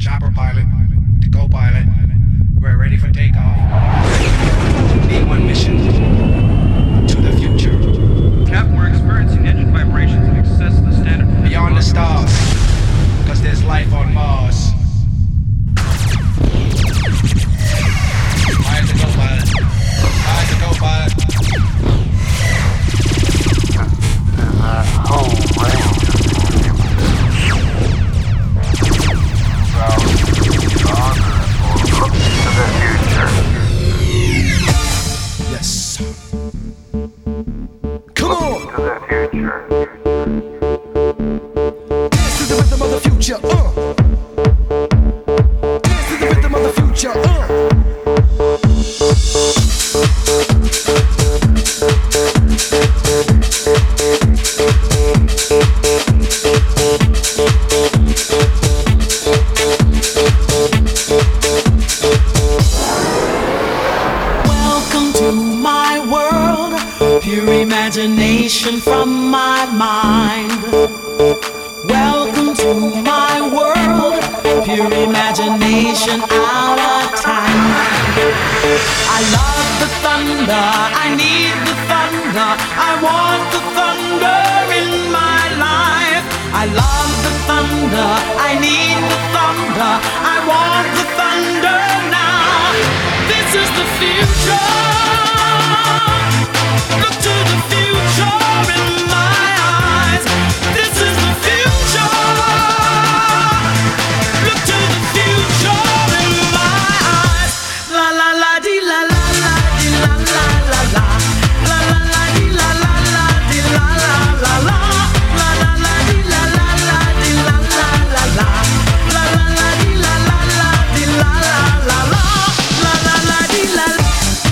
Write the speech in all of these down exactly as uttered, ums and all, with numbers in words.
Chopper pilot to co-pilot. We're ready for takeoff. B one mission to the future. Captain, we're experiencing engine vibrations in excess of the standard. Beyond the stars, because there's life on Mars. Fire to co-pilot. Fire to co-pilot. Home range. Yes. Come on. To the future. Dance to the rhythm of the future. Uh. Dance to the rhythm of the future. Uh. Imagination from my mind. Welcome to my world. Pure imagination out of time. I love the thunder. I need the thunder. I want the thunder in my life. I love the thunder. I need the thunder. I want the thunder now. This is the future. Look to the future in my eyes. This is the future. Look to the future in my eyes. La la la di la la la di la la la la. La la la di la la la di la la la la. La la la di la la la di la la la la. La la la di la la la di la la la la. La la la di la la.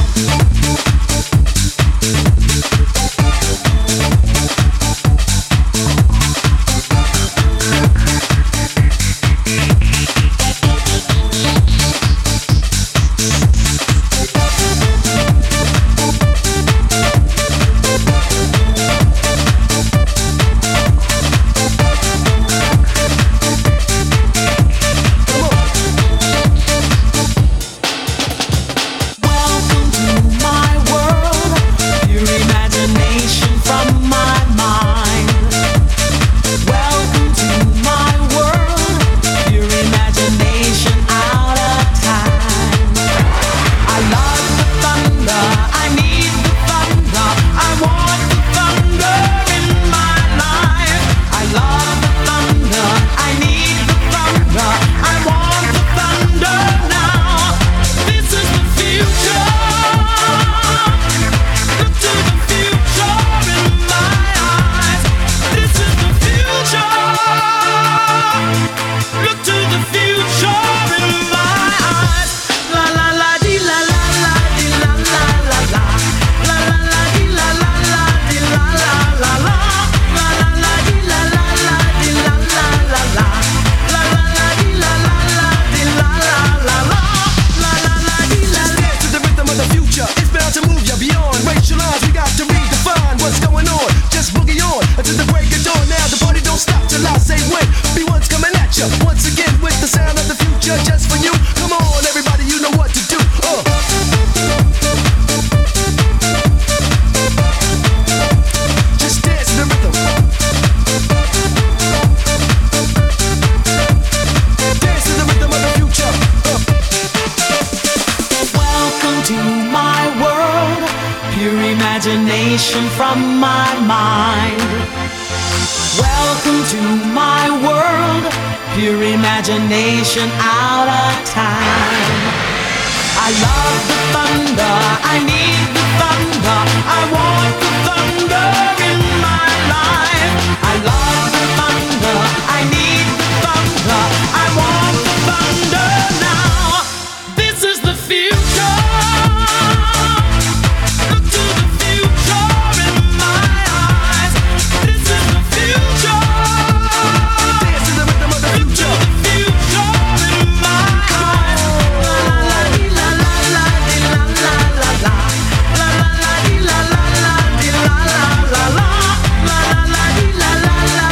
Imagination from my mind. Welcome to my world. Pure imagination out of time. I love the thunder. I need the thunder. I want the thunder in my life. I love the thunder. I need the thunder. I want the thunder now. This is the future. La la la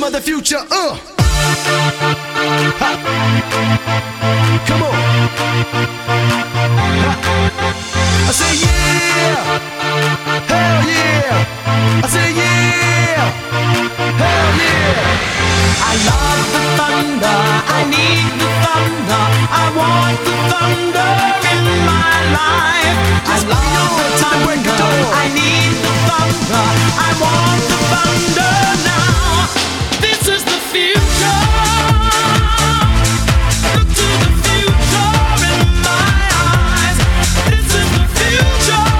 of the future. Uh. Ha. Come on. Ha. I say yeah. Hell yeah. I say yeah. Hell yeah. I love the thunder. I need the thunder. I want the thunder in my life. I love the thunder. I need the thunder. I want the thunder now. This is the future. Look to the future in my eyes. This is the future.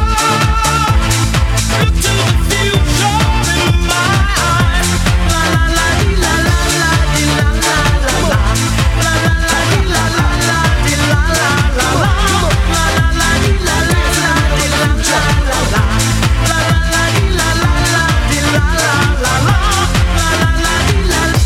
Look to the future in my eyes. La la la di la la la di la la la la. La la la di la la la di la la la la. La la la di la la la di la la la la. La la la di la la la di la la la la. La la la di la la.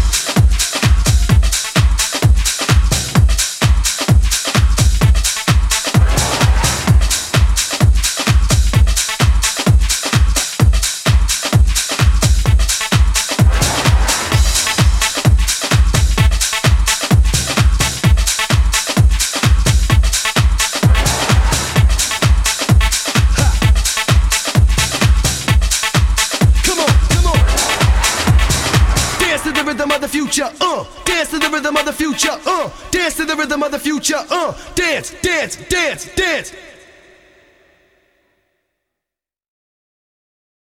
Come on, come on. Dance to the rhythm of the future. Uh. Dance to the rhythm of the future. Uh. Dance to the rhythm of the future. Uh. Dance, dance, dance, dance.